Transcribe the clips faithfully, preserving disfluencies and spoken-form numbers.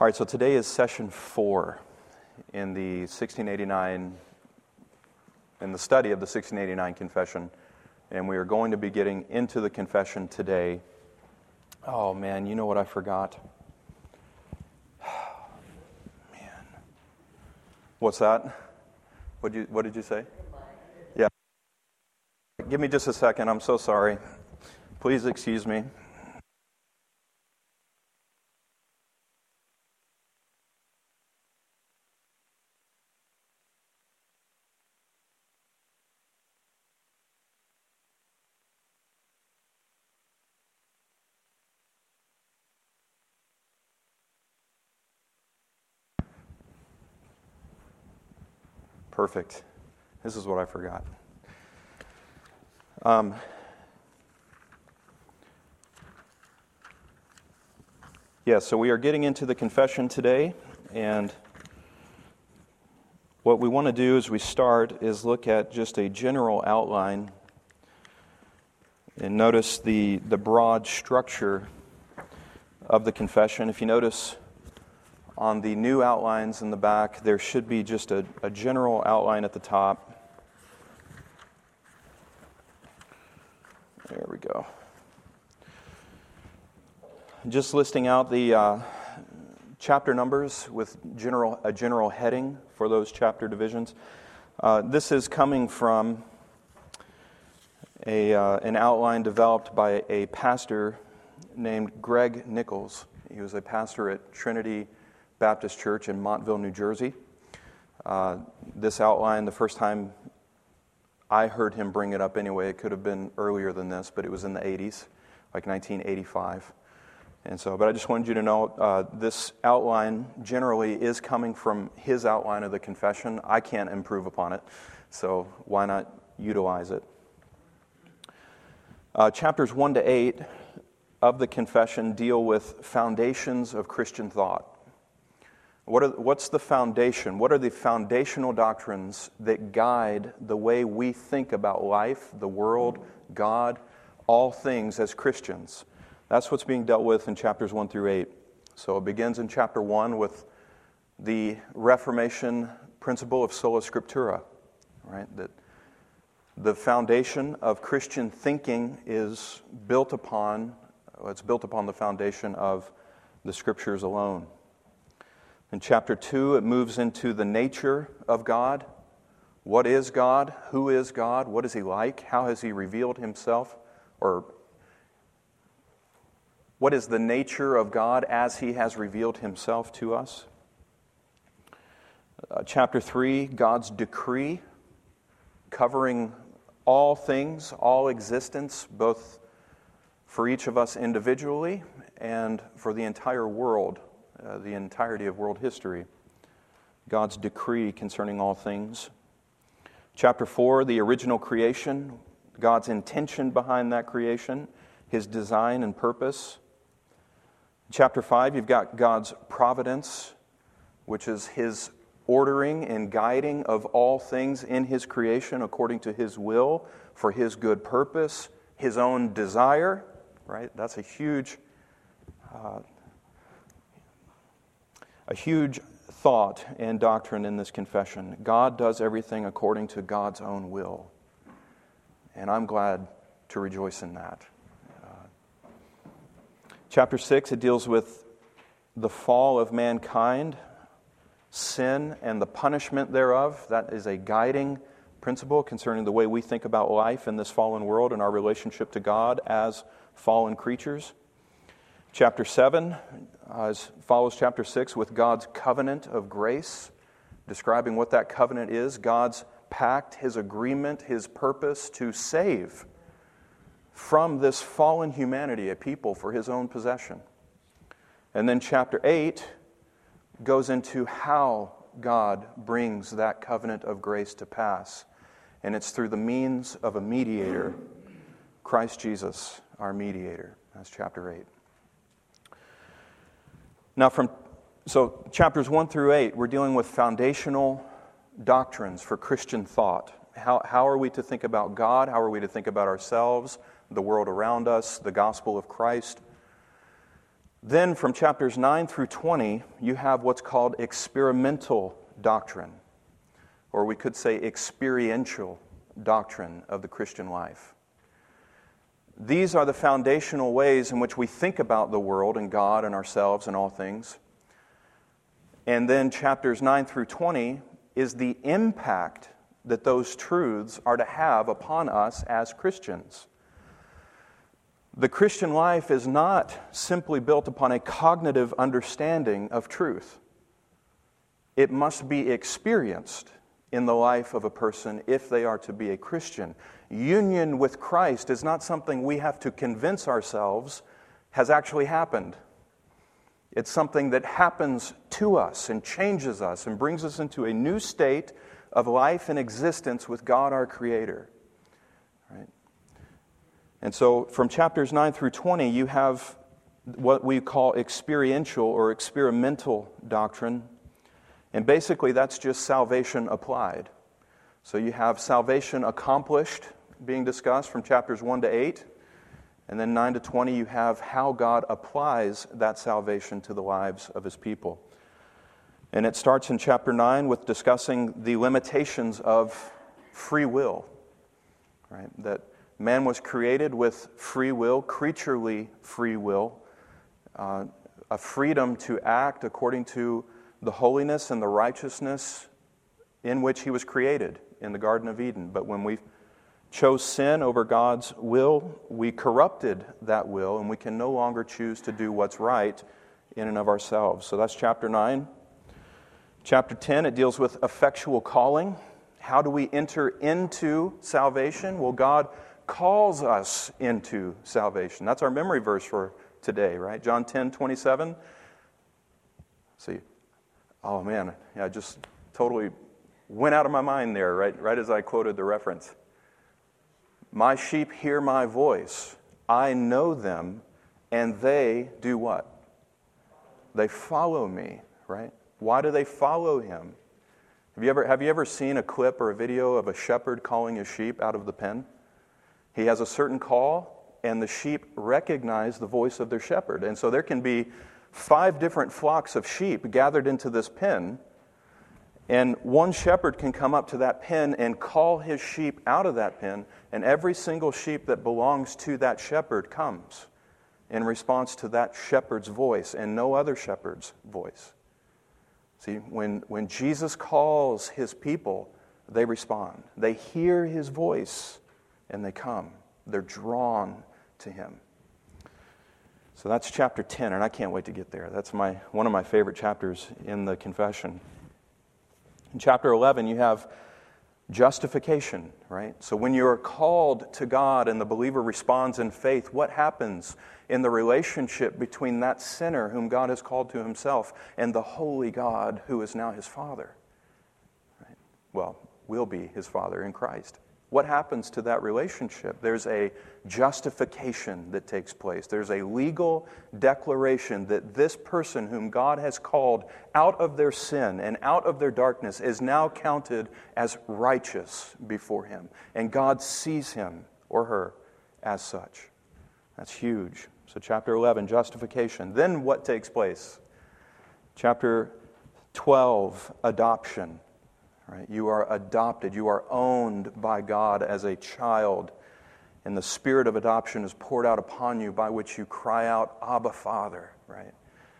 All right, so today is session four in the sixteen eighty-nine, in the study of the sixteen eighty-nine Confession, and we are going to be getting into the Confession today. Oh man, you know what I forgot? Man. What's that? What did you, what did you say? Yeah. Give me just a second, I'm so sorry. Please excuse me. Perfect. This is what I forgot. Um, yeah, so we are getting into the confession today, and what we want to do as we start is look at just a general outline and notice the, the broad structure of the confession. If you notice on the new outlines in the back, there should be just a, a general outline at the top. There we go. Just listing out the uh, chapter numbers with general a general heading for those chapter divisions. Uh, this is coming from a uh, an outline developed by a pastor named Greg Nichols. He was a pastor at Trinity Baptist Church in Montville, New Jersey. Uh, this outline, the first time I heard him bring it up anyway, it could have been earlier than this, but it was in the eighties, like nineteen eighty-five. And so, but I just wanted you to know, uh, this outline generally is coming from his outline of the confession. I can't improve upon it, so why not utilize it? Uh, chapters one to eight of the confession deal with foundations of Christian thought. What are, what's the foundation? What are the foundational doctrines that guide the way we think about life, the world, God, all things as Christians? That's what's being dealt with in chapters one through eight. So it begins in chapter one with the Reformation principle of sola scriptura, right? That the foundation of Christian thinking is built upon, it's built upon the foundation of the Scriptures alone. In chapter two, it moves into the nature of God. What is God? Who is God? What is He like? How has He revealed Himself? Or what is the nature of God as He has revealed Himself to us? Uh, chapter three, God's decree, covering all things, all existence, both for each of us individually and for the entire world. Uh, the entirety of world history. God's decree concerning all things. Chapter four, the original creation, God's intention behind that creation, His design and purpose. Chapter five, you've got God's providence, which is His ordering and guiding of all things in His creation according to His will, for His good purpose, His own desire, right? That's a huge uh, A huge thought and doctrine in this confession. God does everything according to God's own will. And I'm glad to rejoice in that. Uh, chapter six, it deals with the fall of mankind, sin, and the punishment thereof. That is a guiding principle concerning the way we think about life in this fallen world and our relationship to God as fallen creatures. Chapter seven uh, follows chapter six with God's covenant of grace, describing what that covenant is, God's pact, His agreement, His purpose to save from this fallen humanity a people for His own possession. And then chapter eight goes into how God brings that covenant of grace to pass. And it's through the means of a mediator, Christ Jesus, our mediator. That's chapter eight. Now, from so chapters one through eight, we're dealing with foundational doctrines for Christian thought. How, how are we to think about God? How are we to think about ourselves, the world around us, the gospel of Christ? Then from chapters nine through twenty, you have what's called experimental doctrine, or we could say experiential doctrine of the Christian life. These are the foundational ways in which we think about the world and God and ourselves and all things. And then chapters nine through twenty is the impact that those truths are to have upon us as Christians. The Christian life is not simply built upon a cognitive understanding of truth. It must be experienced in the life of a person if they are to be a Christian. Union with Christ is not something we have to convince ourselves has actually happened. It's something that happens to us and changes us and brings us into a new state of life and existence with God our Creator. Right? And so from chapters nine through twenty, you have what we call experiential or experimental doctrine. And basically that's just salvation applied. So you have salvation accomplished being discussed from chapters one to eight. And then nine to twenty, you have how God applies that salvation to the lives of His people. And it starts in chapter nine with discussing the limitations of free will. Right? That man was created with free will, creaturely free will, uh, a freedom to act according to the holiness and the righteousness in which he was created in the Garden of Eden. But when we chose sin over God's will, we corrupted that will, and we can no longer choose to do what's right in and of ourselves. So that's chapter nine. Chapter ten, it deals with effectual calling. How do we enter into salvation? Well, God calls us into salvation. That's our memory verse for today, right? John ten, twenty-seven. See, oh man, yeah, I just totally went out of my mind there, right, right as I quoted the reference. My sheep hear my voice. I know them, and they do what? They follow me, right? Why do they follow him? Have you ever have you ever seen a clip or a video of a shepherd calling his sheep out of the pen? He has a certain call, and the sheep recognize the voice of their shepherd. And so there can be five different flocks of sheep gathered into this pen, and one shepherd can come up to that pen and call his sheep out of that pen, and every single sheep that belongs to that shepherd comes in response to that shepherd's voice and no other shepherd's voice. See, when, when Jesus calls his people, they respond. They hear his voice and they come. They're drawn to him. So that's chapter ten, and I can't wait to get there. That's my one of my favorite chapters in the confession. In chapter eleven, you have justification, right? So when you're called to God and the believer responds in faith, what happens in the relationship between that sinner whom God has called to himself and the holy God who is now his Father? Right? Well, will be his Father in Christ. What happens to that relationship? There's a justification that takes place. There's a legal declaration that this person whom God has called out of their sin and out of their darkness is now counted as righteous before him. And God sees him or her as such. That's huge. So chapter eleven, justification. Then what takes place? Chapter twelve, adoption. Right? You are adopted. You are owned by God as a child. And the spirit of adoption is poured out upon you, by which you cry out, Abba, Father. Right?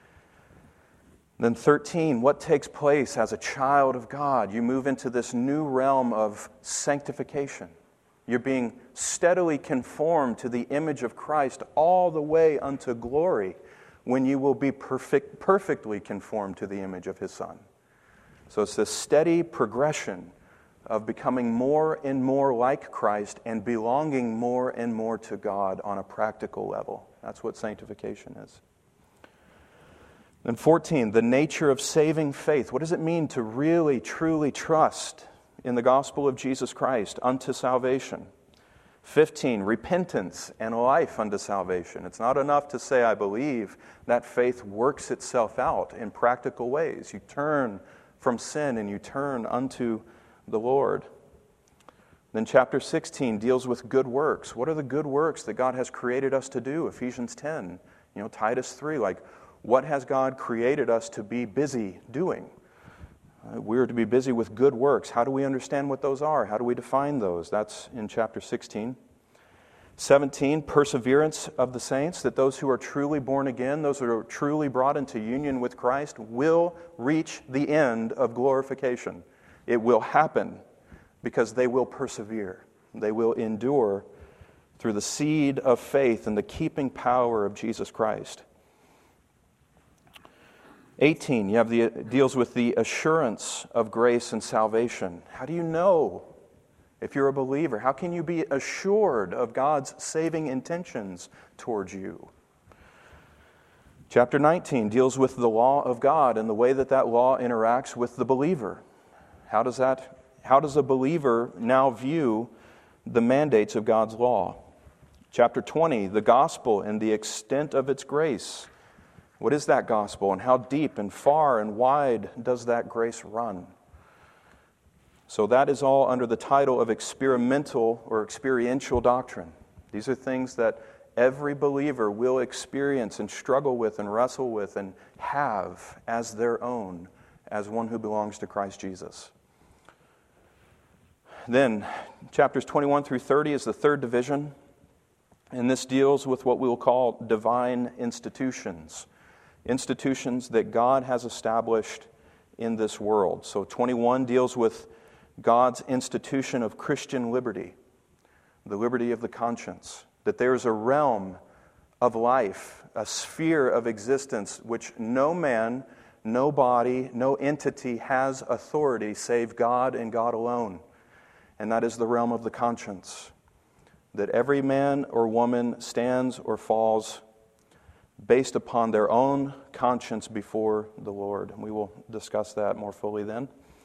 Then thirteen, what takes place as a child of God? You move into this new realm of sanctification. You're being steadily conformed to the image of Christ all the way unto glory, when you will be perfect, perfectly conformed to the image of his Son. So it's this steady progression of becoming more and more like Christ and belonging more and more to God on a practical level. That's what sanctification is. Then fourteen, the nature of saving faith. What does it mean to really, truly trust in the gospel of Jesus Christ unto salvation? fifteen, repentance and life unto salvation. It's not enough to say, I believe. That faith works itself out in practical ways. You turn from sin and you turn unto the Lord. Then chapter sixteen deals with good works. What are the good works that God has created us to do? Ephesians ten. You know, Titus three, like, what has God created us to be busy doing? Uh, we're to be busy with good works. How do we understand what those are? How do we define those? That's in chapter sixteen. seventeen, perseverance of the saints, that those who are truly born again, those who are truly brought into union with Christ, will reach the end of glorification. It will happen because they will persevere. They will endure through the seed of faith and the keeping power of Jesus Christ. eighteen, you have the deals with the assurance of grace and salvation. How do you know if you're a believer? How can you be assured of God's saving intentions towards you? Chapter nineteen deals with the law of God and the way that that law interacts with the believer. How does that, how does a believer now view the mandates of God's law? Chapter twenty, the gospel and the extent of its grace. What is that gospel, and how deep and far and wide does that grace run? So that is all under the title of experimental or experiential doctrine. These are things that every believer will experience and struggle with and wrestle with and have as their own, as one who belongs to Christ Jesus. Then, chapters twenty-one through thirty is the third division, and this deals with what we will call divine institutions. Institutions that God has established in this world. So twenty-one deals with God's institution of Christian liberty, the liberty of the conscience, that there's a realm of life, a sphere of existence which no man, no body, no entity has authority save God and God alone. And that is the realm of the conscience, that every man or woman stands or falls based upon their own conscience before the Lord. And we will discuss that more fully then.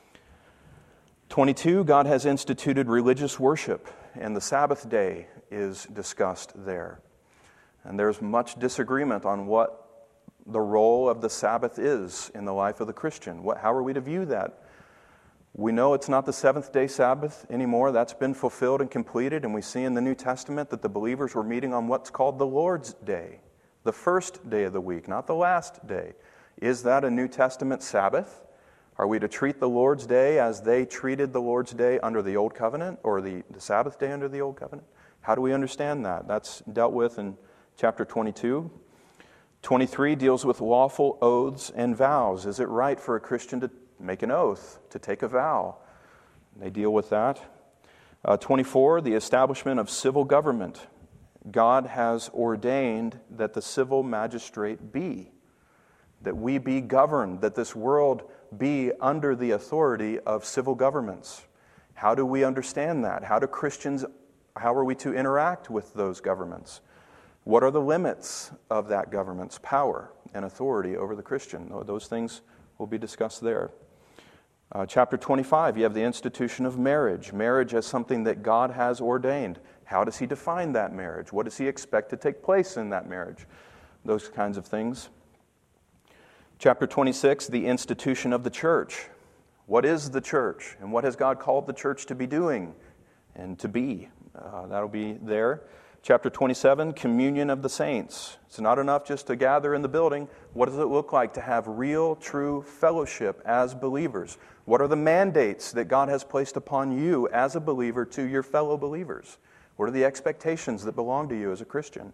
twenty-two, God has instituted religious worship, and the Sabbath day is discussed there. And there's much disagreement on what the role of the Sabbath is in the life of the Christian. What, how are we to view that? We know it's not the seventh day Sabbath anymore. That's been fulfilled and completed, and we see in the New Testament that the believers were meeting on what's called the Lord's Day, the first day of the week, not the last day. Is that a New Testament Sabbath? Are we to treat the Lord's Day as they treated the Lord's Day under the Old Covenant, or the, the Sabbath day under the Old Covenant? How do we understand that? That's dealt with in chapter twenty-two. twenty-three deals with lawful oaths and vows. Is it right for a Christian to make an oath, to take a vow? They deal with that. Uh, twenty-four, the establishment of civil government. God has ordained that the civil magistrate be, that we be governed, that this world be under the authority of civil governments. How do we understand that? How do Christians, how are we to interact with those governments? What are the limits of that government's power and authority over the Christian? Those things will be discussed there. Uh, chapter twenty-five, you have the institution of marriage. Marriage as something that God has ordained. How does He define that marriage? What does He expect to take place in that marriage? Those kinds of things. Chapter twenty-six, the institution of the church. What is the church? And what has God called the church to be doing and to be? Uh, that'll be there. Chapter twenty-seven, communion of the saints. It's not enough just to gather in the building. What does it look like to have real, true fellowship as believers? What are the mandates that God has placed upon you as a believer to your fellow believers? What are the expectations that belong to you as a Christian?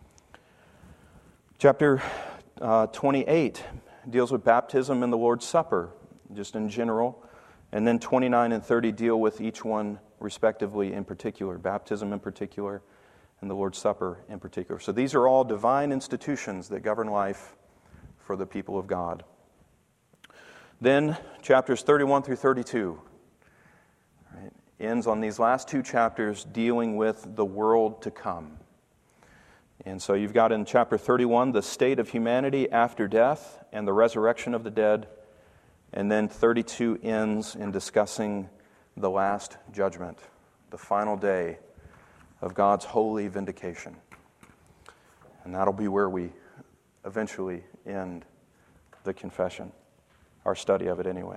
Chapter uh, twenty-eight deals with baptism and the Lord's Supper, just in general. And then twenty-nine and thirty deal with each one respectively in particular, baptism in particular, and the Lord's Supper in particular. So these are all divine institutions that govern life for the people of God. Then chapters thirty-one through thirty-two right, ends on these last two chapters dealing with the world to come. And so you've got in chapter thirty-one the state of humanity after death and the resurrection of the dead. And then thirty-two ends in discussing the last judgment, the final day of God's holy vindication. And that'll be where we eventually end the confession, our study of it anyway.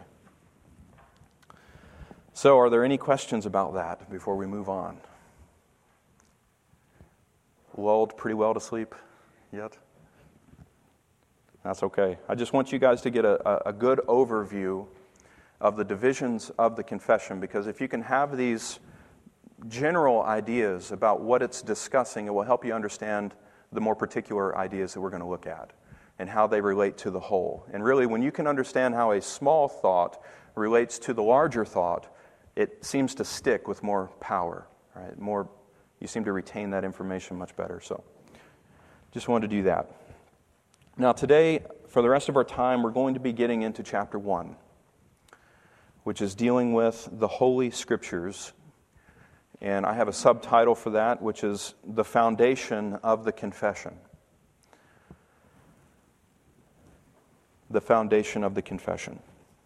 So, are there any questions about that before we move on? Lulled pretty well to sleep yet? That's okay. I just want you guys to get a, a good overview of the divisions of the confession, because if you can have these general ideas about what it's discussing, it will help you understand the more particular ideas that we're going to look at and how they relate to the whole. And really, when you can understand how a small thought relates to the larger thought, it seems to stick with more power, right? More, you seem to retain that information much better. So, just wanted to do that. Now, today, for the rest of our time, we're going to be getting into chapter one, which is dealing with the Holy Scriptures. And I have a subtitle for that, which is The Foundation of the Confession. The Foundation of the Confession.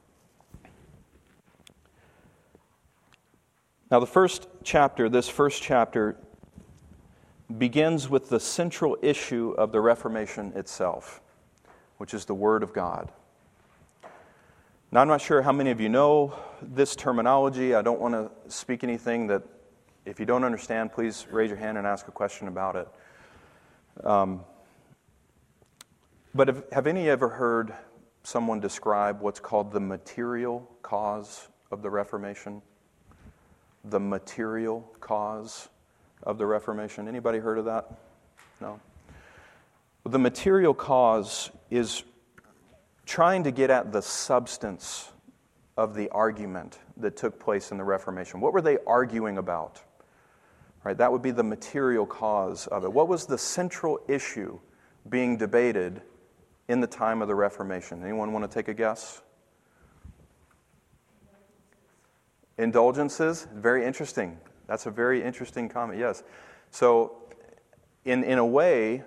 Now, the first chapter, this first chapter, begins with the central issue of the Reformation itself, which is the Word of God. Now, I'm not sure how many of you know this terminology. I don't want to speak anything that, if you don't understand, please raise your hand and ask a question about it. Um, but have, have any ever heard someone describe what's called the material cause of the Reformation? The material cause of the Reformation. Anybody heard of that? No? The material cause is trying to get at the substance of the argument that took place in the Reformation. What were they arguing about? Right, that would be the material cause of it. What was the central issue being debated in the time of the Reformation? Anyone want to take a guess? Indulgences? Very interesting. That's a very interesting comment, yes. So, in, in a way,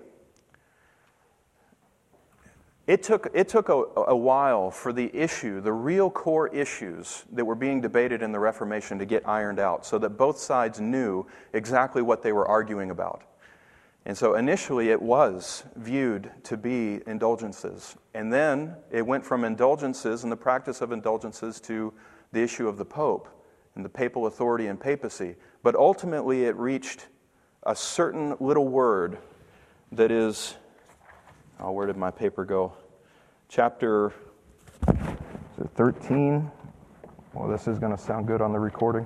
It took, it took a, a while for the issue, the real core issues that were being debated in the Reformation to get ironed out so that both sides knew exactly what they were arguing about. And so initially it was viewed to be indulgences. And then it went from indulgences and the practice of indulgences to the issue of the Pope and the papal authority and papacy. But ultimately it reached a certain little word that is... Oh, where did my paper go? Chapter thirteen. Well, this is going to sound good on the recording.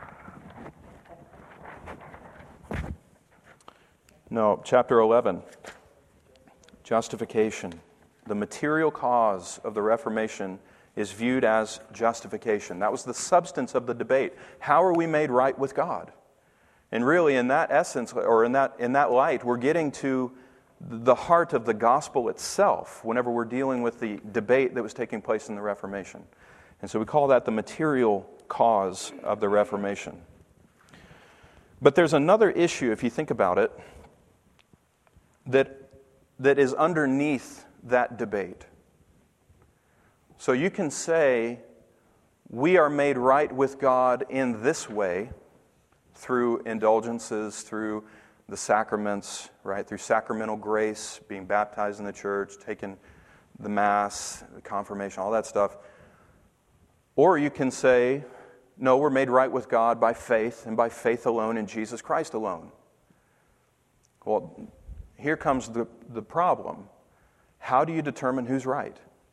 No, chapter eleven. Justification. The material cause of the Reformation is viewed as justification. That was the substance of the debate. How are we made right with God? And really, in that essence, or in that in that light, we're getting to the heart of the gospel itself whenever we're dealing with the debate that was taking place in the Reformation. And so we call that the material cause of the Reformation. But there's another issue, if you think about it, that, that is underneath that debate. So you can say, we are made right with God in this way, through indulgences, through the sacraments, right, through sacramental grace, being baptized in the church, taking the Mass, the confirmation, all that stuff. Or you can say, no, we're made right with God by faith, and by faith alone in Jesus Christ alone. Well, here comes the, the problem. How do you determine who's right?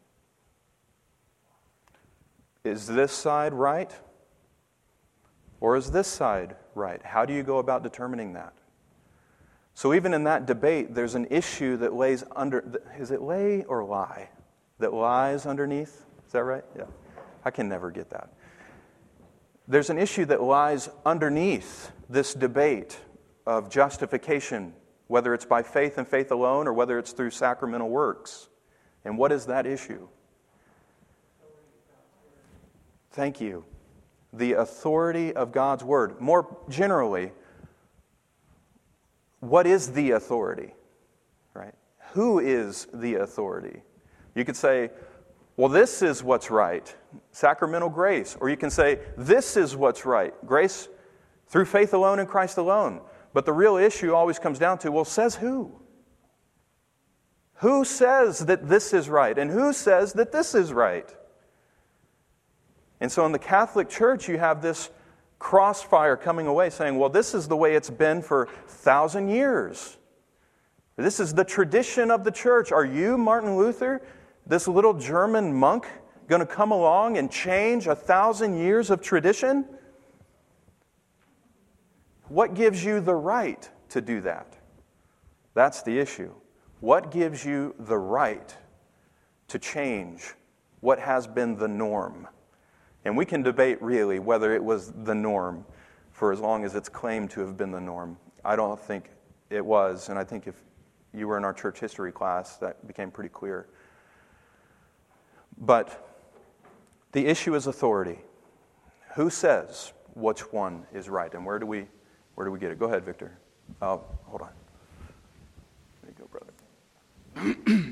Is this side right? Or is this side right? How do you go about determining that? So even in that debate, there's an issue that lays under, is it lay or lie? That lies underneath? Is that right? Yeah. I can never get that. There's an issue that lies underneath this debate of justification, whether it's by faith and faith alone or whether it's through sacramental works. And what is that issue? Thank you. The authority of God's Word. More generally, what is the authority, right? Who is the authority? You could say, well, this is what's right, sacramental grace. Or you can say, this is what's right, grace through faith alone in Christ alone. But the real issue always comes down to, well, says who? Who says that this is right? And who says that this is right? And so in the Catholic Church, you have this crossfire coming away saying, well, this is the way it's been for a thousand years. This is the tradition of the church. Are you, Martin Luther, this little German monk, going to come along and change a thousand years of tradition? What gives you the right to do that? That's the issue. What gives you the right to change what has been the norm? And we can debate really whether it was the norm for as long as it's claimed to have been the norm. I don't think it was, and I think if you were in our church history class, that became pretty clear. But the issue is authority. Who says which one is right, and where do we where do we get it? Go ahead, Victor. Oh, hold on. There you go, brother.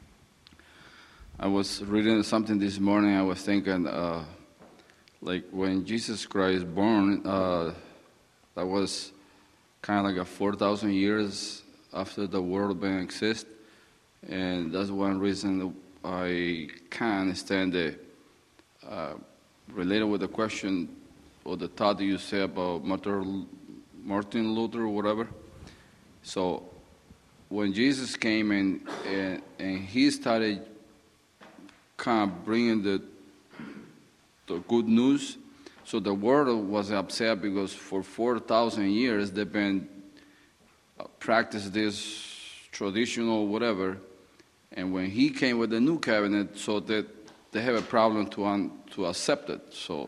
I was reading something this morning. I was thinking, uh, like when Jesus Christ born, uh, that was kind of like a four thousand years after the world being exist, and that's one reason I can understand the uh, related with the question or the thought that you say about Martin Martin Luther or whatever. So when Jesus came and and, and he started kind of bringing the the good news, so the world was upset because for four thousand years they've been uh, practice this traditional whatever, and when he came with the new covenant, so that they have a problem to un, to accept it. So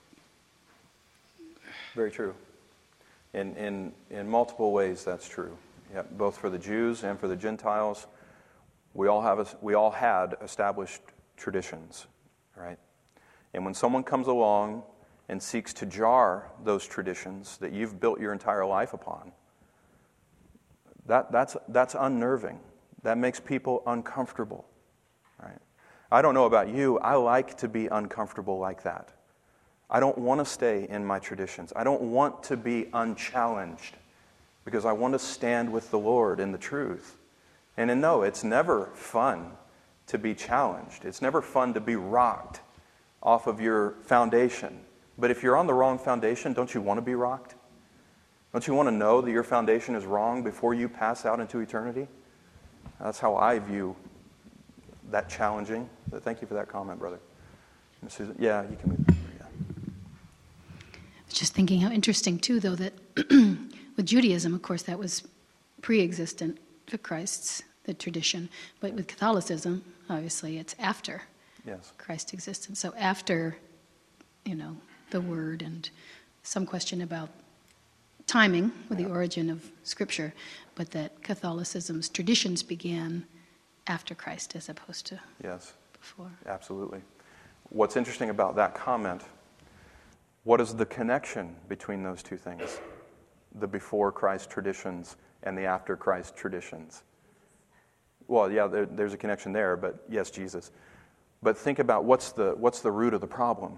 very true. In in in multiple ways, that's true. Yeah, both for the Jews and for the Gentiles, we all have a, we all had established traditions, right? And when someone comes along and seeks to jar those traditions that you've built your entire life upon, that that's that's unnerving. That makes people uncomfortable, right? I don't know about you. I like to be uncomfortable like that. I don't want to stay in my traditions. I don't want to be unchallenged because I want to stand with the Lord in the truth. And, and no, it's never fun to be challenged. It's never fun to be rocked off of your foundation. But if you're on the wrong foundation, don't you want to be rocked? Don't you want to know that your foundation is wrong before you pass out into eternity? That's how I view that challenging. Thank you for that comment, brother. Susan, yeah, you can move. Yeah. I was just thinking how interesting, too, though, that with Judaism, of course, that was pre-existent to Christ's, the tradition. But with Catholicism, obviously, it's after yes. Christ's existence. So after, you know, the Word and some question about timing with yeah. the origin of Scripture, but that Catholicism's traditions began after Christ as opposed to yes. before. Absolutely. What's interesting about that comment, what is the connection between those two things? The before Christ traditions and the after Christ traditions. Well, yeah, there, there's a connection there, but yes, Jesus. But think about what's the what's the root of the problem?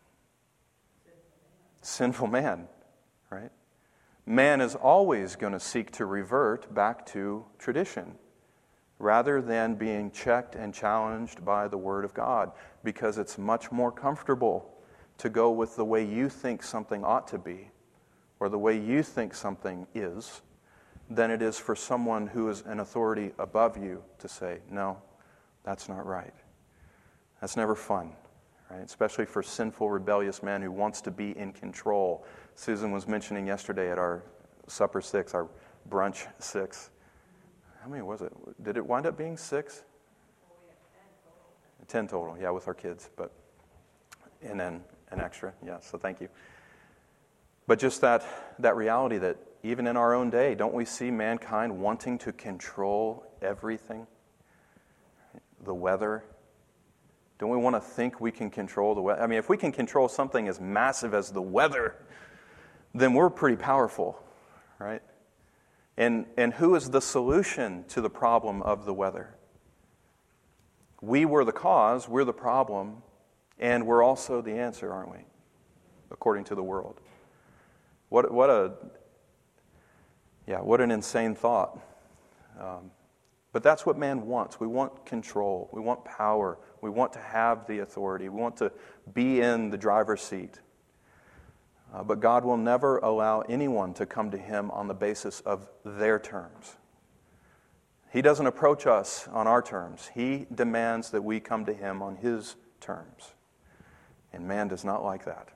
Sinful man, Sinful man, right? Man is always going to seek to revert back to tradition rather than being checked and challenged by the Word of God, because it's much more comfortable to go with the way you think something ought to be or the way you think something is than it is for someone who is an authority above you to say, no, that's not right. That's never fun, right? Especially for sinful, rebellious man who wants to be in control. Susan was mentioning yesterday at our supper six, our brunch six. How many was it? Did it wind up being six? Oh, we had Ten ten total. total, yeah, with our kids, but and then an extra, yeah, so thank you. But just that that reality that even in our own day, don't we see mankind wanting to control everything? The weather. Don't we want to think we can control the weather? I mean, if we can control something as massive as the weather, then we're pretty powerful, right? And and who is the solution to the problem of the weather? We were the cause, we're the problem, and we're also the answer, aren't we? According to the world. What what a yeah, what an insane thought. Um, but that's what man wants. We want control. We want power. We want to have the authority. We want to be in the driver's seat. Uh, but God will never allow anyone to come to Him on the basis of their terms. He doesn't approach us on our terms. He demands that we come to him on his terms. And man does not like that.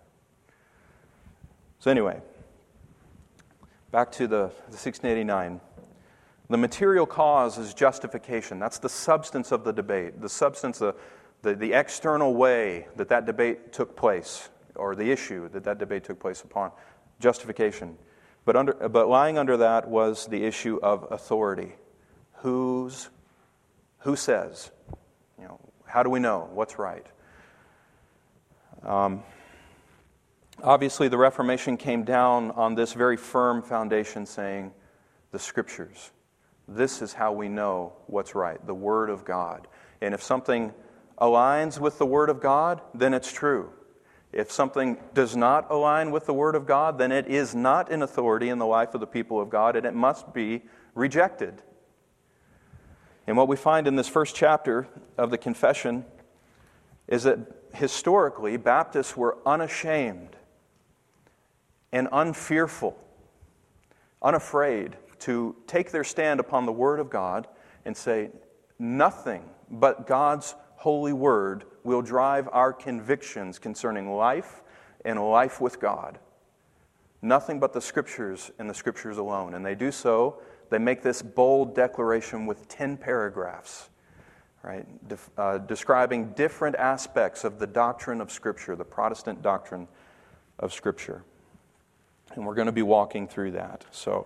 So anyway, back to the, the sixteen eighty-nine. The material cause is justification. That's the substance of the debate. The substance, the, the, the external way that that debate took place, or the issue that that debate took place upon. Justification. But, under, but lying under that was the issue of authority. Who's, who says? You know, how do we know what's right? Um, obviously, the Reformation came down on this very firm foundation saying, the Scriptures. This is how we know what's right, the Word of God. And if something aligns with the Word of God, then it's true. If something does not align with the Word of God, then it is not in authority in the life of the people of God, and it must be rejected. And what we find in this first chapter of the Confession is that historically, Baptists were unashamed and unfearful, unafraid to take their stand upon the Word of God and say, nothing but God's holy Word will drive our convictions concerning life and life with God. Nothing but the Scriptures and the Scriptures alone. And they do so, they make this bold declaration with ten paragraphs, right, De- uh, describing different aspects of the doctrine of Scripture, the Protestant doctrine of Scripture. And we're going to be walking through that. So,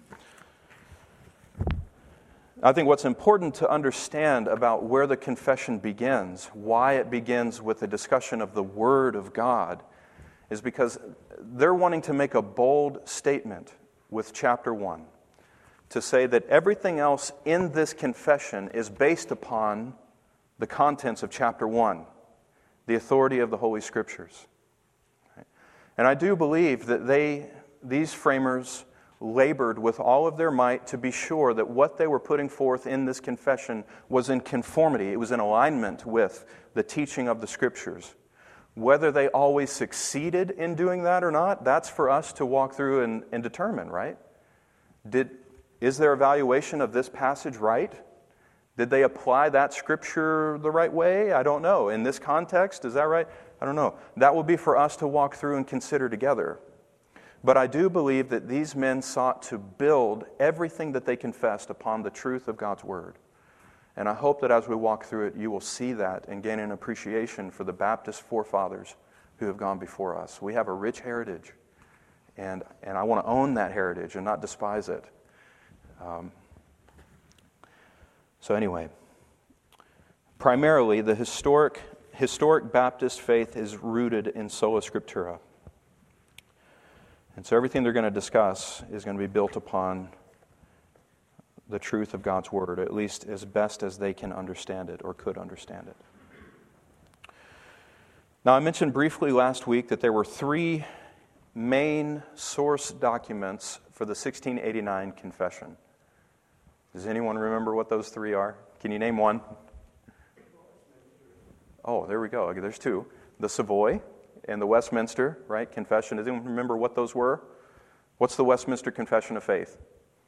I think what's important to understand about where the confession begins, why it begins with a discussion of the Word of God, is because they're wanting to make a bold statement with chapter one, to say that everything else in this confession is based upon the contents of chapter one, the authority of the Holy Scriptures. And I do believe that they, these framers, labored with all of their might to be sure that what they were putting forth in this confession was in conformity, it was in alignment with the teaching of the Scriptures. Whether they always succeeded in doing that or not, that's for us to walk through and, and determine, right? Did, is their evaluation of this passage right? Did they apply that Scripture the right way? I don't know. In this context, is that right? I don't know. That will be for us to walk through and consider together. But I do believe that these men sought to build everything that they confessed upon the truth of God's Word. And I hope that as we walk through it, you will see that and gain an appreciation for the Baptist forefathers who have gone before us. We have a rich heritage, and, and I want to own that heritage and not despise it. Um, so anyway, primarily the historic, historic Baptist faith is rooted in sola scriptura. And so everything they're going to discuss is going to be built upon the truth of God's Word, at least as best as they can understand it or could understand it. Now, I mentioned briefly last week that there were three main source documents for the sixteen eighty-nine Confession. Does anyone remember what those three are? Can you name one? Oh, there we go. Okay, there's two. The Savoy and the Westminster, right, Confession. Does anyone remember what those were? What's the Westminster Confession of Faith?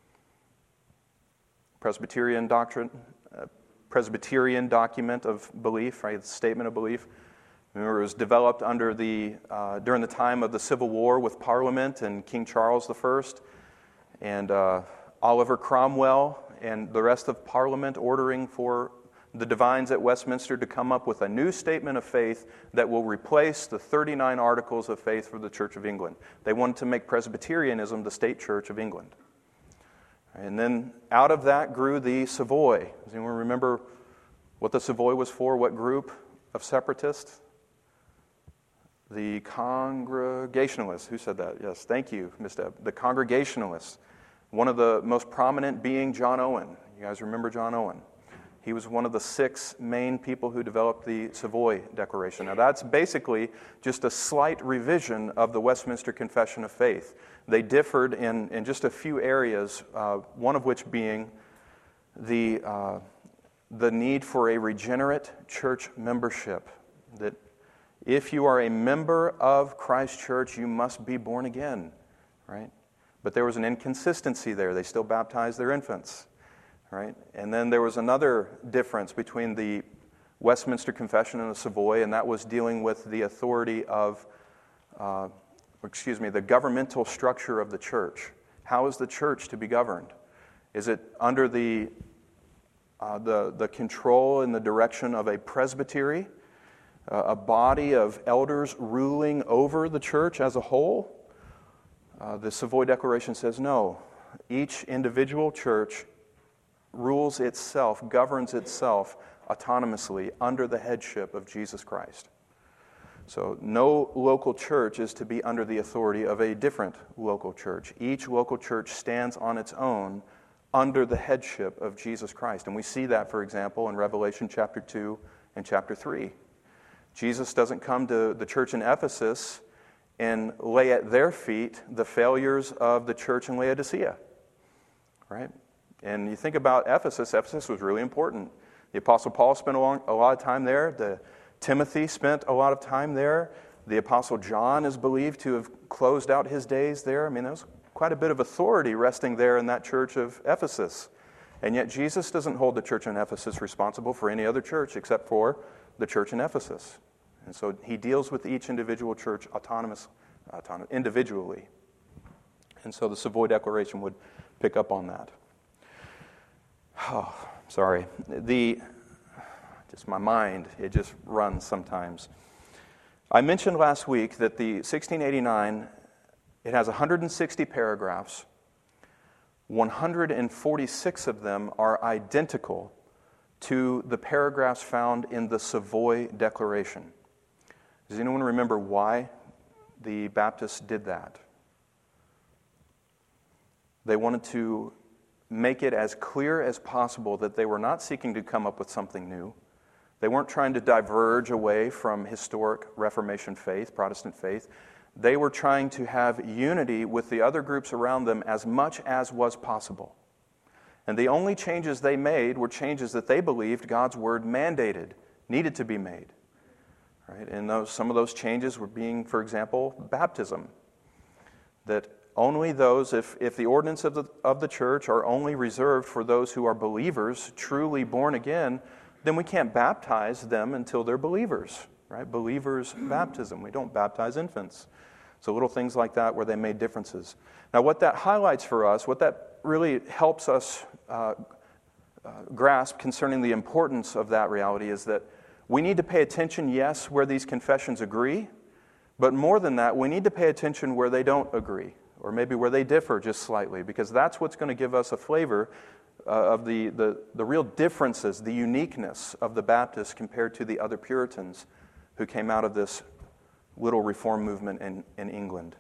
Presbyterian doctrine, uh, Presbyterian document of belief, right, statement of belief. Remember, it was developed under the uh, during the time of the Civil War with Parliament and King Charles the First, and uh, Oliver Cromwell and the rest of Parliament ordering for the divines at Westminster to come up with a new statement of faith that will replace the thirty-nine articles of faith for the Church of England. They wanted to make Presbyterianism the state church of England. And then out of that grew the Savoy. Does anyone remember what the Savoy was for? What group of separatists? The Congregationalists. Who said that? Yes, thank you, Miz Deb. The Congregationalists. One of the most prominent being John Owen. You guys remember John Owen? He was one of the six main people who developed the Savoy Declaration. Now that's basically just a slight revision of the Westminster Confession of Faith. They differed in, in just a few areas, uh, one of which being the, uh, the need for a regenerate church membership. That if you are a member of Christ Church, you must be born again, right? But there was an inconsistency there. They still baptized their infants. right? And then there was another difference between the Westminster Confession and the Savoy, and that was dealing with the authority of, uh, excuse me, the governmental structure of the church. How is the church to be governed? Is it under the uh, the, the control and the direction of a presbytery, uh, a body of elders ruling over the church as a whole? Uh, the Savoy Declaration says no. Each individual church rules itself, governs itself autonomously under the headship of Jesus Christ. So no local church is to be under the authority of a different local church. Each local church stands on its own under the headship of Jesus Christ. And we see that, for example, in Revelation chapter two and chapter three. Jesus doesn't come to the church in Ephesus and lay at their feet the failures of the church in Laodicea, right? And you think about Ephesus, Ephesus was really important. The Apostle Paul spent a, long, a lot of time there. The Timothy spent a lot of time there. The Apostle John is believed to have closed out his days there. I mean, there was quite a bit of authority resting there in that church of Ephesus. And yet Jesus doesn't hold the church in Ephesus responsible for any other church except for the church in Ephesus. And so he deals with each individual church autonomous, autonomous, individually. And so the Savoy Declaration would pick up on that. Oh, sorry. The, just my mind, it just runs sometimes. I mentioned last week that the sixteen eighty-nine, it has one hundred sixty paragraphs. one hundred forty-six of them are identical to the paragraphs found in the Savoy Declaration. Does anyone remember why the Baptists did that? They wanted to make it as clear as possible that they were not seeking to come up with something new. They weren't trying to diverge away from historic Reformation faith, Protestant faith. They were trying to have unity with the other groups around them as much as was possible. And the only changes they made were changes that they believed God's Word mandated, needed to be made. Right? And those, some of those changes were being, for example, baptism. That only those, if, if the ordinance of the, of the church are only reserved for those who are believers, truly born again, then we can't baptize them until they're believers. Right? Believers' baptism. We don't baptize infants. So little things like that where they made differences. Now what that highlights for us, what that really helps us uh, uh, grasp concerning the importance of that reality is that we need to pay attention, yes, where these confessions agree, but more than that, we need to pay attention where they don't agree, or maybe where they differ just slightly, because that's what's going to give us a flavor uh, of the, the, the real differences, the uniqueness of the Baptists compared to the other Puritans who came out of this little reform movement in, in England.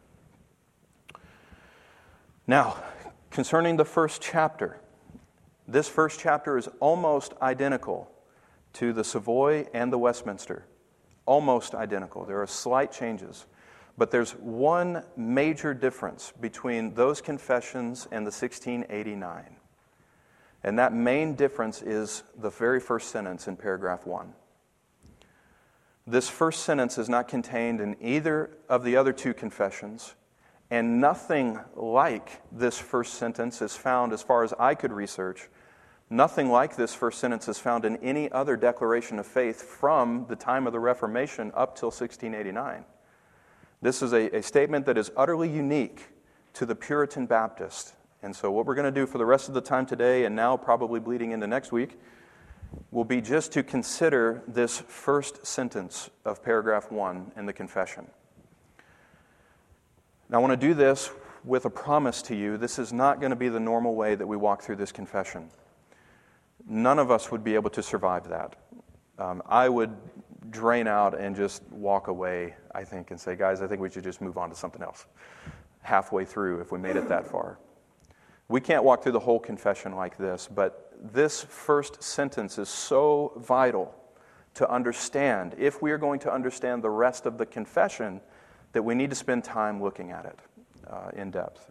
Now, concerning the first chapter, this first chapter is almost identical to the Savoy and the Westminster. Almost identical. There are slight changes. But there's one major difference between those confessions and the sixteen eighty-nine. And that main difference is the very first sentence in paragraph one. This first sentence is not contained in either of the other two confessions, and nothing like this first sentence is found, as far as I could research, nothing like this first sentence is found in any other declaration of faith from the time of the Reformation up till sixteen eighty-nine. This is a, a statement that is utterly unique to the Puritan Baptist. And so what we're going to do for the rest of the time today, and now probably bleeding into next week, will be just to consider this first sentence of paragraph one in the confession. Now I want to do this with a promise to you. This is not going to be the normal way that we walk through this confession. None of us would be able to survive that. Um, I would drain out and just walk away, I think, and say, guys, I think we should just move on to something else halfway through if we made it that far. We can't walk through the whole confession like this, but this first sentence is so vital to understand, if we are going to understand the rest of the confession, that we need to spend time looking at it uh, in depth.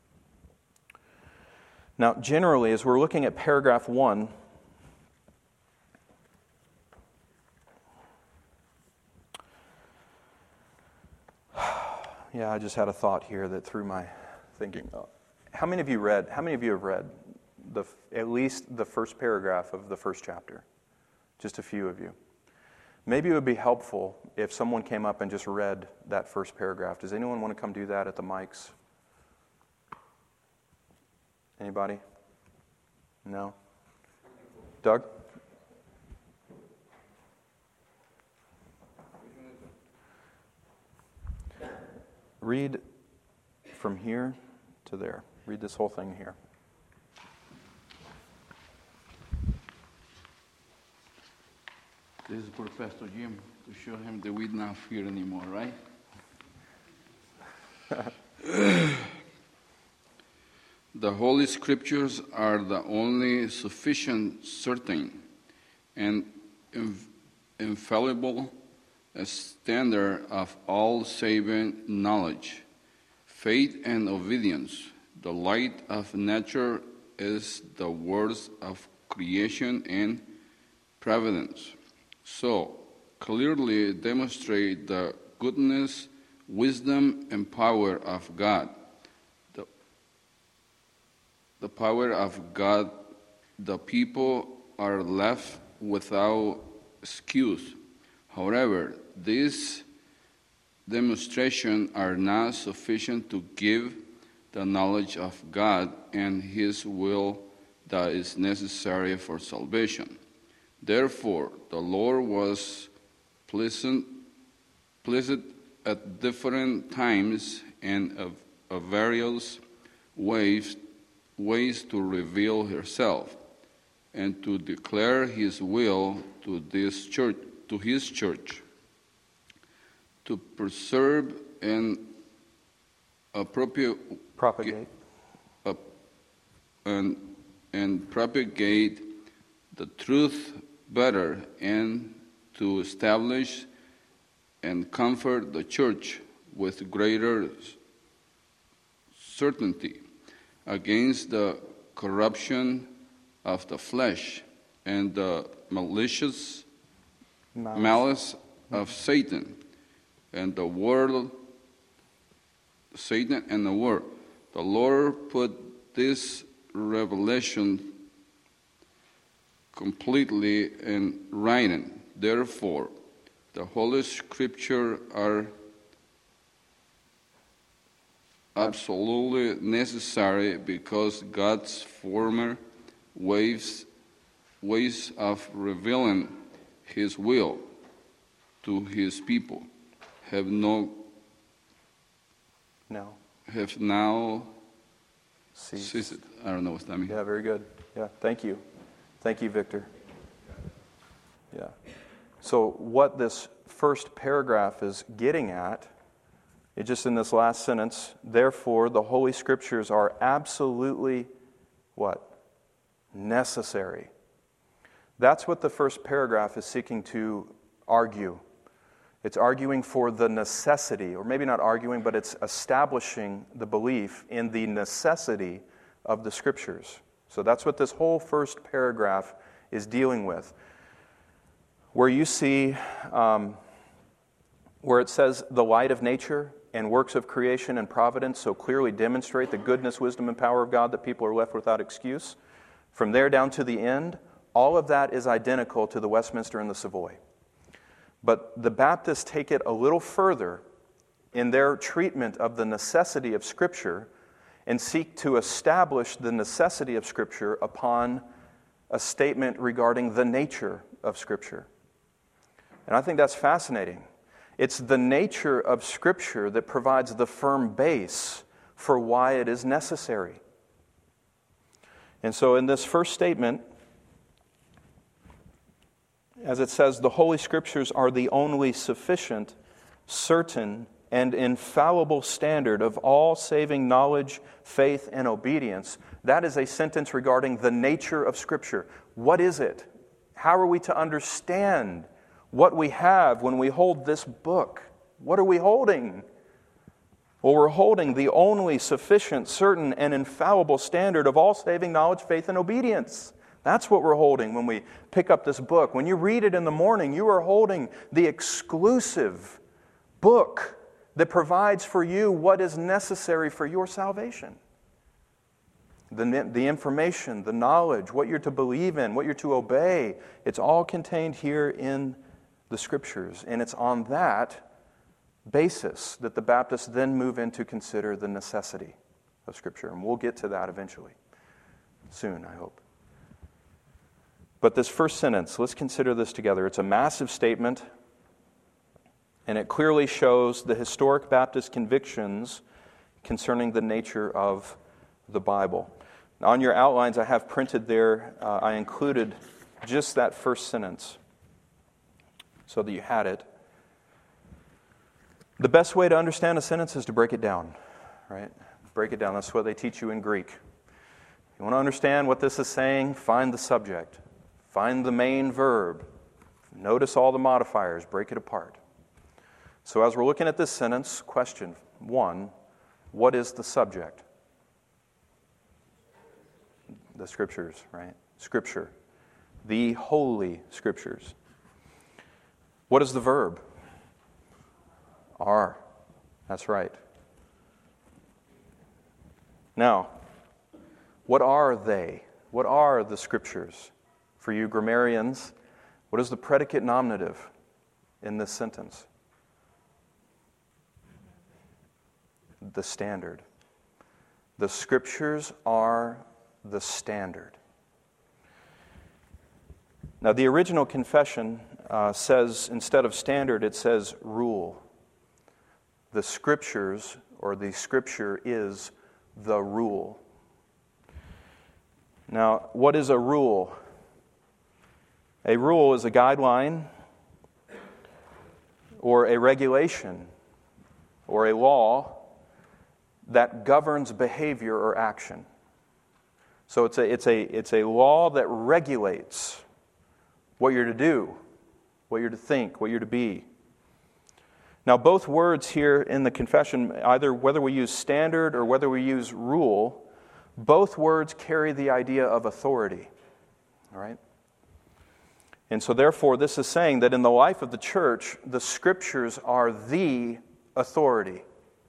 Now, generally, as we're looking at paragraph one, yeah, I just had a thought here that threw my thinking. How many of you read? How many of you have read the, at least the first paragraph of the first chapter. Just a few of you. Maybe it would be helpful if someone came up and just read that first paragraph. Does anyone want to come do that at the mics? Anybody? No? Doug? Read from here to there. Read this whole thing here. This is for Pastor Jim to show him that we're not here anymore, right? The Holy Scriptures are the only sufficient, certain, and inf- infallible standard of all saving knowledge, faith, and obedience. The light of nature is the words of creation and providence. So, clearly demonstrate the goodness, wisdom, and power of God. The, the power of God, the people are left without excuse. However, these demonstrations are not sufficient to give the knowledge of God and His will that is necessary for salvation. Therefore, the Lord was pleasant, pleased at different times and of, of various ways, ways to reveal Himself and to declare His will to this church, to His church, to preserve and appropriate Propagate. uh, and and propagate the truth better, and to establish and comfort the church with greater certainty against the corruption of the flesh and the malicious Malice. malice of Satan and the world, Satan and the world. The Lord put this revelation completely in writing. Therefore, the Holy Scripture are absolutely necessary because God's former ways, ways of revealing His will to His people have no No. have now Ceased. ceased. I don't know what that means. Yeah, very good. Yeah, thank you. Thank you, Victor. Yeah. So what this first paragraph is getting at, it just in this last sentence, therefore the Holy Scriptures are absolutely what? Necessary. That's what the first paragraph is seeking to argue. It's arguing for the necessity, or maybe not arguing, but it's establishing the belief in the necessity of the Scriptures. So that's what this whole first paragraph is dealing with. Where you see, um, where it says the light of nature and works of creation and providence so clearly demonstrate the goodness, wisdom, and power of God that people are left without excuse. From there down to the end, all of that is identical to the Westminster and the Savoy. But the Baptists take it a little further in their treatment of the necessity of Scripture and seek to establish the necessity of Scripture upon a statement regarding the nature of Scripture. And I think that's fascinating. It's the nature of Scripture that provides the firm base for why it is necessary. And so in this first statement, as it says, the Holy Scriptures are the only sufficient, certain, and infallible standard of all saving knowledge, faith, and obedience. That is a sentence regarding the nature of Scripture. What is it? How are we to understand what we have when we hold this book? What are we holding? Well, we're holding the only sufficient, certain, and infallible standard of all saving knowledge, faith, and obedience. That's what we're holding when we pick up this book. When you read it in the morning, you are holding the exclusive book that provides for you what is necessary for your salvation. The, the information, the knowledge, what you're to believe in, what you're to obey, it's all contained here in the Scriptures. And it's on that basis that the Baptists then move in to consider the necessity of Scripture. And we'll get to that eventually. Soon, I hope. But this first sentence, let's consider this together. It's a massive statement, and it clearly shows the historic Baptist convictions concerning the nature of the Bible. Now, on your outlines, I have printed there, uh, I included just that first sentence so that you had it. The best way to understand a sentence is to break it down, right? Break it down. That's what they teach you in Greek. You want to understand what this is saying? Find the subject. Find the main verb. Notice all the modifiers. Break it apart. So as we're looking at this sentence, question one, what is the subject? The Scriptures, right? Scripture. The Holy Scriptures. What is the verb? Are. That's right. Now, what are they? What are the Scriptures? For you grammarians, what is the predicate nominative in this sentence? The standard. The Scriptures are the standard. Now, the original confession uh, says, instead of standard, it says rule. The Scriptures, or the Scripture, is the rule. Now, what is a rule? A rule is a guideline, or a regulation, or a law that governs behavior or action. So it's a, it's a, it's a law that regulates what you're to do, what you're to think, what you're to be. Now, both words here in the confession, either whether we use standard or whether we use rule, both words carry the idea of authority. All right? And so therefore, this is saying that in the life of the church, the Scriptures are the authority.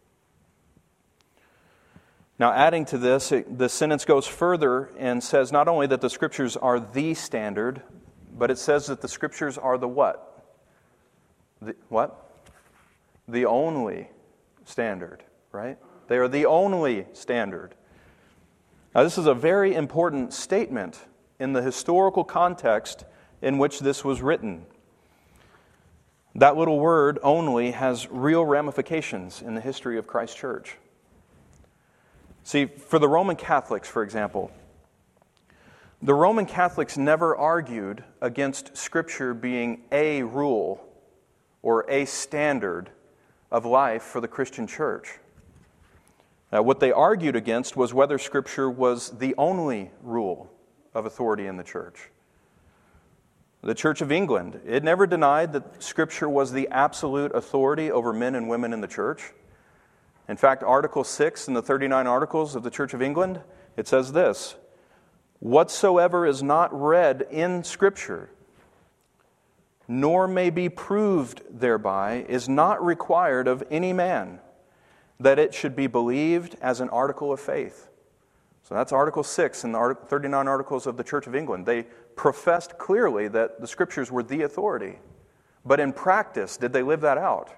Now, adding to this, it, the sentence goes further and says not only that the Scriptures are the standard, but it says that the Scriptures are the what? The, what? The only standard, right? They are the only standard. Now, this is a very important statement in the historical context in which this was written. That little word, only, has real ramifications in the history of Christ's church. See, for the Roman Catholics, for example, the Roman Catholics never argued against Scripture being a rule or a standard of life for the Christian church. Now, what they argued against was whether Scripture was the only rule of authority in the church. The Church of England, it never denied that Scripture was the absolute authority over men and women in the church. In fact, Article six in the thirty-nine Articles of the Church of England, it says this: whatsoever is not read in Scripture, nor may be proved thereby, is not required of any man, that it should be believed as an article of faith. So that's Article six in the thirty-nine Articles of the Church of England. They professed clearly that the Scriptures were the authority. But in practice, did they live that out?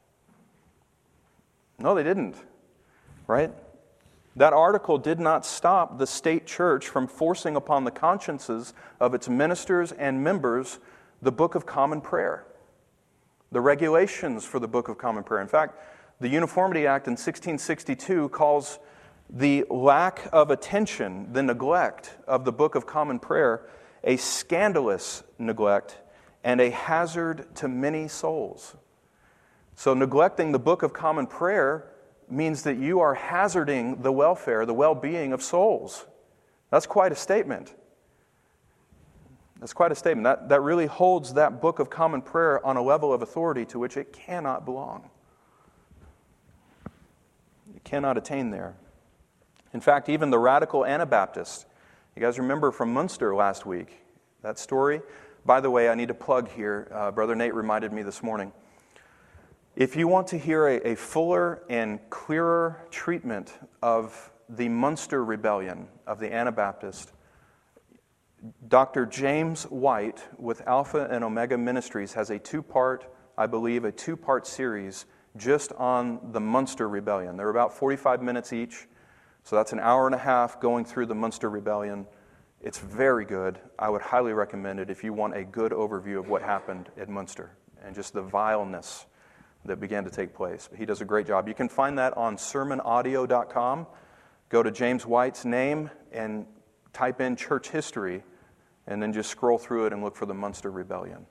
No, they didn't. Right? That article did not stop the state church from forcing upon the consciences of its ministers and members the Book of Common Prayer, the regulations for the Book of Common Prayer. In fact, the Uniformity Act in sixteen sixty-two calls the lack of attention, the neglect of the Book of Common Prayer, a scandalous neglect and a hazard to many souls. So neglecting the Book of Common Prayer means that you are hazarding the welfare, the well-being of souls. That's quite a statement. That's quite a statement. That, that really holds that Book of Common Prayer on a level of authority to which it cannot belong. It cannot attain there. In fact, even the radical Anabaptists, you guys remember from Munster last week, that story? By the way, I need to plug here. Uh, Brother Nate reminded me this morning. If you want to hear a, a fuller and clearer treatment of the Munster Rebellion of the Anabaptist, Doctor James White with Alpha and Omega Ministries has a two-part, I believe, a two-part series just on the Munster Rebellion. They're about forty-five minutes each, so that's an hour and a half going through the Munster Rebellion. It's very good. I would highly recommend it if you want a good overview of what happened at Munster and just the vileness that began to take place. He does a great job. You can find that on sermon audio dot com. Go to James White's name and type in church history, and then just scroll through it and look for the Munster Rebellion.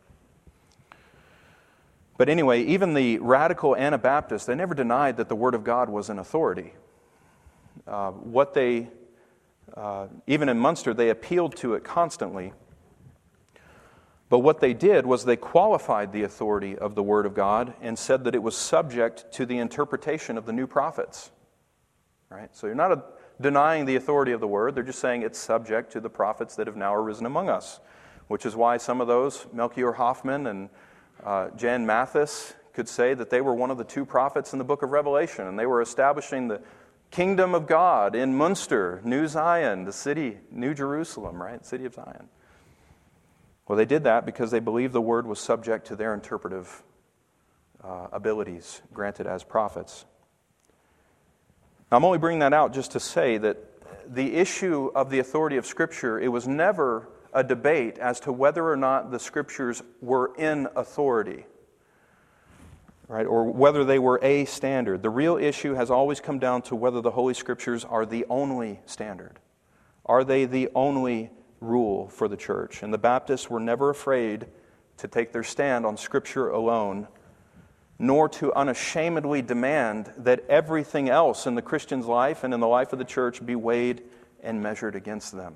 But anyway, even the radical Anabaptists, they never denied that the Word of God was an authority. Uh, what they, uh, even in Munster, they appealed to it constantly. But what they did was they qualified the authority of the Word of God and said that it was subject to the interpretation of the new prophets. Right? So you're not a, denying the authority of the Word, they're just saying it's subject to the prophets that have now arisen among us, which is why some of those, Melchior Hoffman and uh, Jan Mathis, could say that they were one of the two prophets in the book of Revelation, and they were establishing the kingdom of God in Munster, New Zion, the city, New Jerusalem, right? City of Zion. Well, they did that because they believed the Word was subject to their interpretive uh, abilities granted as prophets. Now, I'm only bringing that out just to say that the issue of the authority of Scripture, it was never a debate as to whether or not the Scriptures were in authority, right, or whether they were a standard. The real issue has always come down to whether the Holy Scriptures are the only standard. Are they the only rule for the church? And the Baptists were never afraid to take their stand on Scripture alone, nor to unashamedly demand that everything else in the Christian's life and in the life of the church be weighed and measured against them.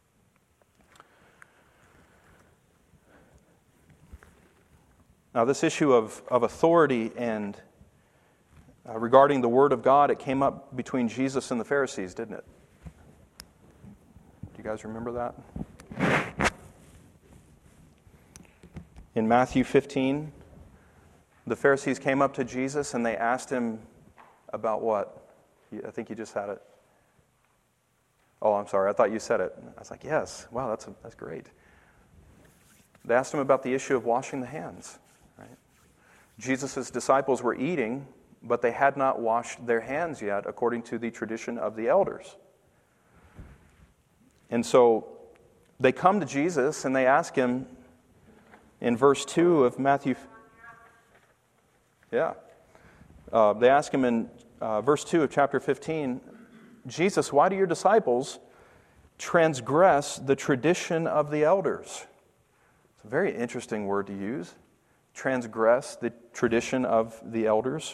Now, this issue of, of authority and uh, regarding the Word of God, it came up between Jesus and the Pharisees, didn't it? Do you guys remember that? In Matthew fifteen, the Pharisees came up to Jesus and they asked him about what? I think you just had it. Oh, I'm sorry. I thought you said it. I was like, yes. Wow, that's, that's great. They asked him about the issue of washing the hands. Right? Jesus' disciples were eating, but they had not washed their hands yet, according to the tradition of the elders. And so they come to Jesus and they ask him in verse two of Matthew. Yeah. Uh, they ask him in uh, verse two of chapter fifteen, Jesus, why do your disciples transgress the tradition of the elders? It's a very interesting word to use. Transgress the tradition of the elders.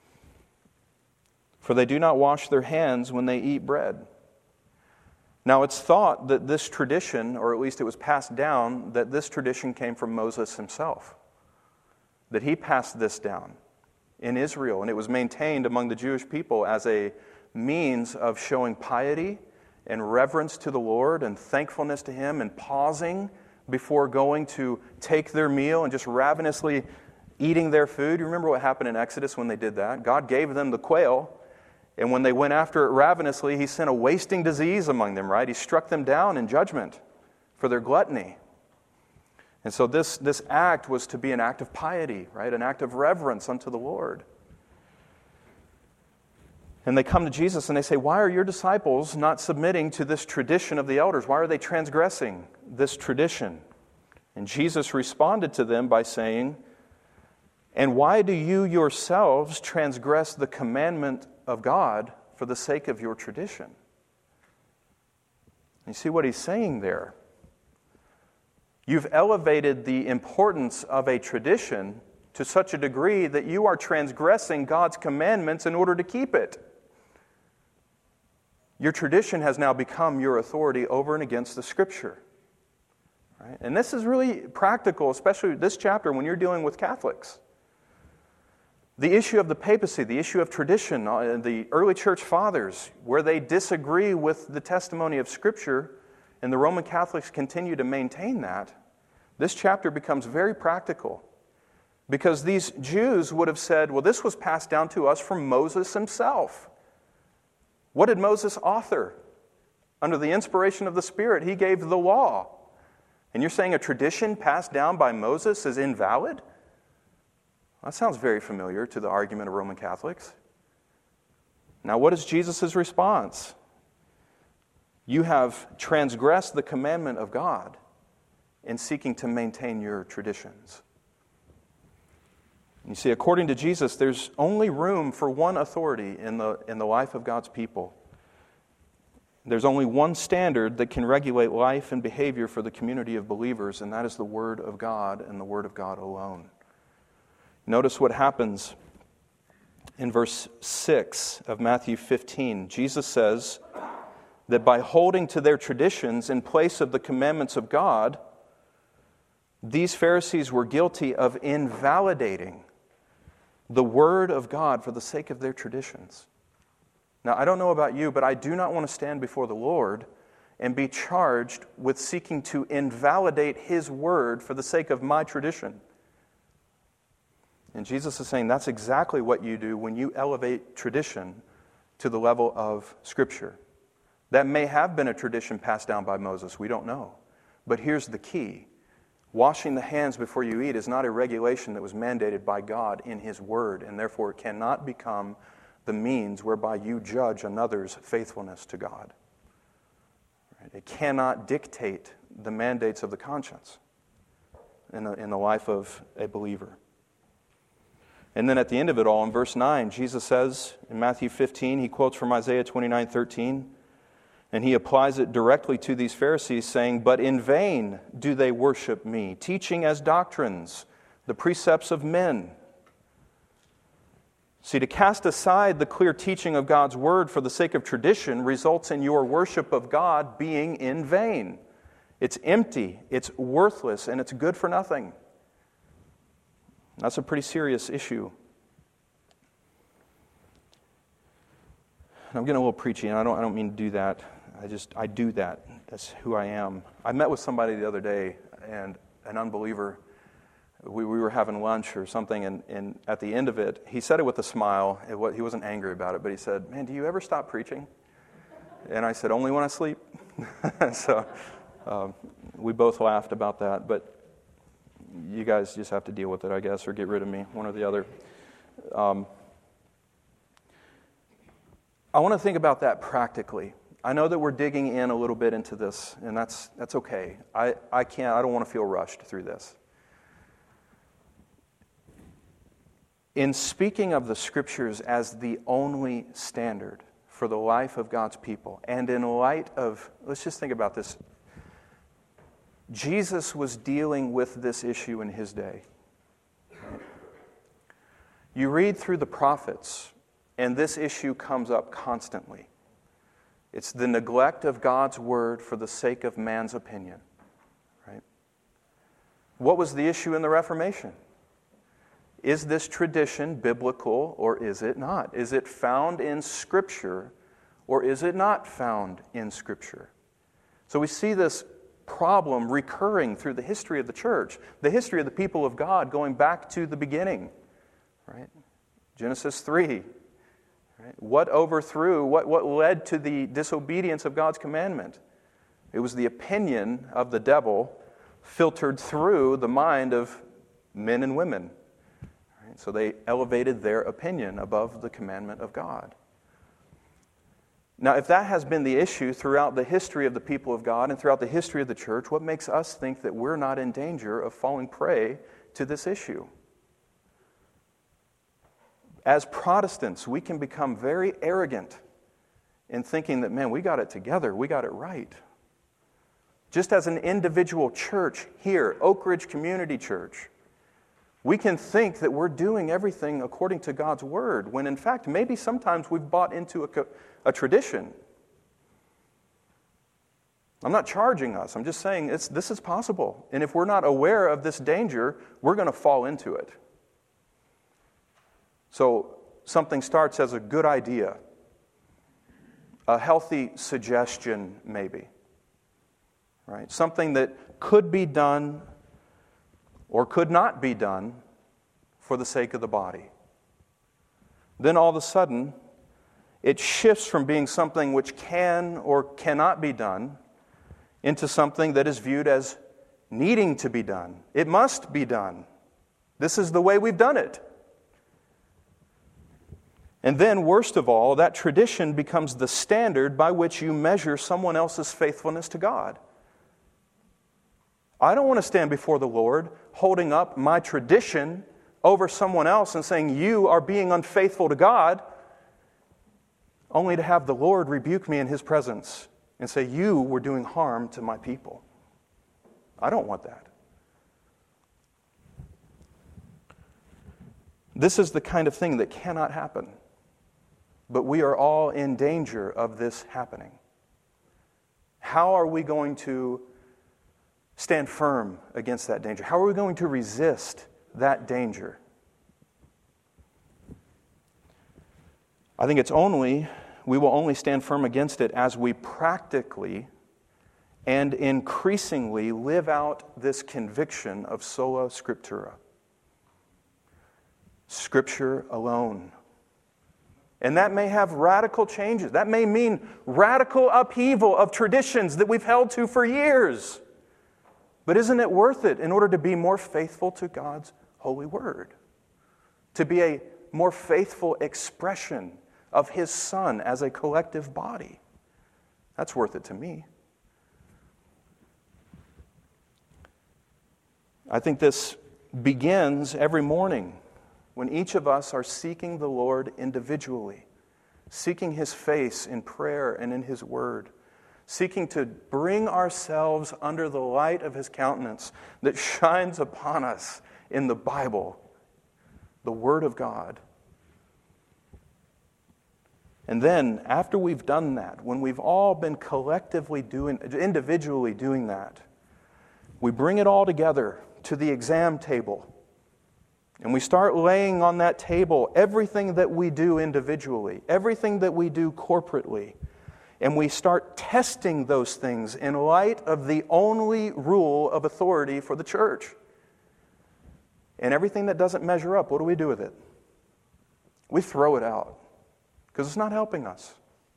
For they do not wash their hands when they eat bread. Now it's thought that this tradition, or at least it was passed down, that this tradition came from Moses himself. That he passed this down in Israel, and it was maintained among the Jewish people as a means of showing piety and reverence to the Lord and thankfulness to Him and pausing before going to take their meal and just ravenously eating their food. You remember what happened in Exodus when they did that? God gave them the quail, and when they went after it ravenously, He sent a wasting disease among them, right? He struck them down in judgment for their gluttony. And so this, this act was to be an act of piety, right? An act of reverence unto the Lord. And they come to Jesus and they say, why are your disciples not submitting to this tradition of the elders? Why are they transgressing this tradition? And Jesus responded to them by saying, and why do you yourselves transgress the commandment of God for the sake of your tradition? You see what He's saying there? You've elevated the importance of a tradition to such a degree that you are transgressing God's commandments in order to keep it. Your tradition has now become your authority over and against the Scripture. Right? And this is really practical, especially this chapter when you're dealing with Catholics. The issue of the papacy, the issue of tradition, uh, the early church fathers, where they disagree with the testimony of Scripture, and the Roman Catholics continue to maintain that, this chapter becomes very practical. Because these Jews would have said, well, this was passed down to us from Moses himself. What did Moses author? Under the inspiration of the Spirit, he gave the law. And you're saying a tradition passed down by Moses is invalid? That sounds very familiar to the argument of Roman Catholics. Now, what is Jesus' response? You have transgressed the commandment of God in seeking to maintain your traditions. You see, according to Jesus, there's only room for one authority in the, in the life of God's people. There's only one standard that can regulate life and behavior for the community of believers, and that is the Word of God and the Word of God alone. Notice what happens in verse six of Matthew fifteen. Jesus says that by holding to their traditions in place of the commandments of God, these Pharisees were guilty of invalidating the Word of God for the sake of their traditions. Now, I don't know about you, but I do not want to stand before the Lord and be charged with seeking to invalidate His Word for the sake of my tradition. And Jesus is saying that's exactly what you do when you elevate tradition to the level of Scripture. That may have been a tradition passed down by Moses. We don't know. But here's the key. Washing the hands before you eat is not a regulation that was mandated by God in His Word, and therefore it cannot become the means whereby you judge another's faithfulness to God. It cannot dictate the mandates of the conscience in the, in the life of a believer. And then at the end of it all, in verse nine, Jesus says in Matthew fifteen, he quotes from Isaiah twenty-nine thirteen, and he applies it directly to these Pharisees, saying, "But in vain do they worship me, teaching as doctrines the precepts of men." See, to cast aside the clear teaching of God's Word for the sake of tradition results in your worship of God being in vain. It's empty, it's worthless, and it's good for nothing. That's a pretty serious issue. I'm getting a little preachy, and I don't, I don't mean to do that. I just, I do that. That's who I am. I met with somebody the other day, and an unbeliever. We, we were having lunch or something, and, and at the end of it, he said it with a smile. It was, he wasn't angry about it, but he said, "Man, do you ever stop preaching?" And I said, "Only when I sleep." so um, we both laughed about that, but you guys just have to deal with it, I guess, or get rid of me, one or the other. Um, I want to think about that practically. I know that we're digging in a little bit into this, and that's that's okay. I, I can't, I don't want to feel rushed through this. In speaking of the Scriptures as the only standard for the life of God's people, and in light of, let's just think about this. Jesus was dealing with this issue in His day. You read through the prophets, and this issue comes up constantly. It's the neglect of God's Word for the sake of man's opinion. Right? What was the issue in the Reformation? Is this tradition biblical or is it not? Is it found in Scripture or is it not found in Scripture? So we see this problem recurring through the history of the church, the history of the people of God going back to the beginning. Right? Genesis three. Right? What overthrew, what, what led to the disobedience of God's commandment? It was the opinion of the devil filtered through the mind of men and women. Right? So they elevated their opinion above the commandment of God. Now, if that has been the issue throughout the history of the people of God and throughout the history of the church, what makes us think that we're not in danger of falling prey to this issue? As Protestants, we can become very arrogant in thinking that, man, we got it together, we got it right. Just as an individual church here, Oak Ridge Community Church, we can think that we're doing everything according to God's Word, when in fact, maybe sometimes we've bought into a, a tradition. I'm not charging us. I'm just saying it's, this is possible. And if we're not aware of this danger, we're going to fall into it. So something starts as a good idea, a healthy suggestion maybe, right? Something that could be done or could not be done for the sake of the body. Then all of a sudden, it shifts from being something which can or cannot be done into something that is viewed as needing to be done. It must be done. This is the way we've done it. And then, worst of all, that tradition becomes the standard by which you measure someone else's faithfulness to God. I don't want to stand before the Lord holding up my tradition over someone else and saying, you are being unfaithful to God, only to have the Lord rebuke me in His presence and say, you were doing harm to my people. I don't want that. This is the kind of thing that cannot happen. But we are all in danger of this happening. How are we going to stand firm against that danger? How are we going to resist that danger? I think it's only, we will only stand firm against it as we practically and increasingly live out this conviction of sola scriptura. Scripture alone. And that may have radical changes. That may mean radical upheaval of traditions that we've held to for years. But isn't it worth it in order to be more faithful to God's holy word? To be a more faithful expression of His Son as a collective body? That's worth it to me. I think this begins every morning when each of us are seeking the Lord individually, seeking His face in prayer and in His word, seeking to bring ourselves under the light of His countenance that shines upon us in the Bible, the Word of God. And then, after we've done that, when we've all been collectively doing, individually doing that, we bring it all together to the exam table. And we start laying on that table everything that we do individually, everything that we do corporately. And we start testing those things in light of the only rule of authority for the church. And everything that doesn't measure up, what do we do with it? We throw it out because it's not helping us.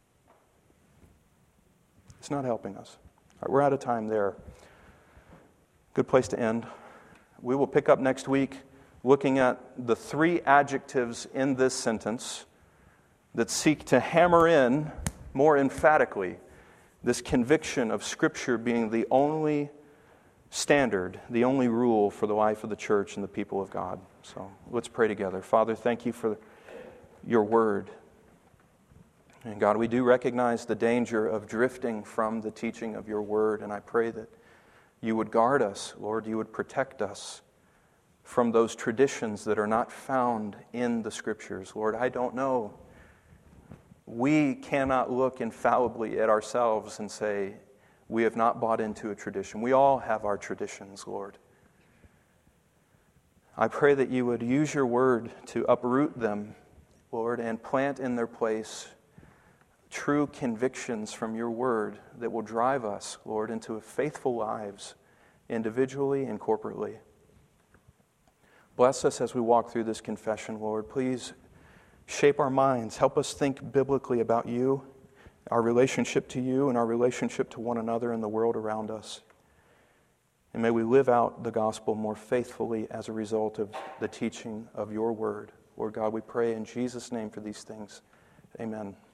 It's not helping us. All right, we're out of time there. Good place to end. We will pick up next week looking at the three adjectives in this sentence that seek to hammer in more emphatically this conviction of Scripture being the only standard, the only rule for the life of the church and the people of God. So let's pray together. Father, thank you for your word. And God, we do recognize the danger of drifting from the teaching of your word, and I pray that you would guard us, Lord, you would protect us from those traditions that are not found in the Scriptures. Lord, I don't know. We cannot look infallibly at ourselves and say, we have not bought into a tradition. We all have our traditions, Lord. I pray that you would use your word to uproot them, Lord, and plant in their place true convictions from your word that will drive us, Lord, into faithful lives, individually and corporately. Bless us as we walk through this confession, Lord. Please shape our minds. Help us think biblically about you, our relationship to you, and our relationship to one another and the world around us. And may we live out the gospel more faithfully as a result of the teaching of your word. Lord God, we pray in Jesus' name for these things. Amen.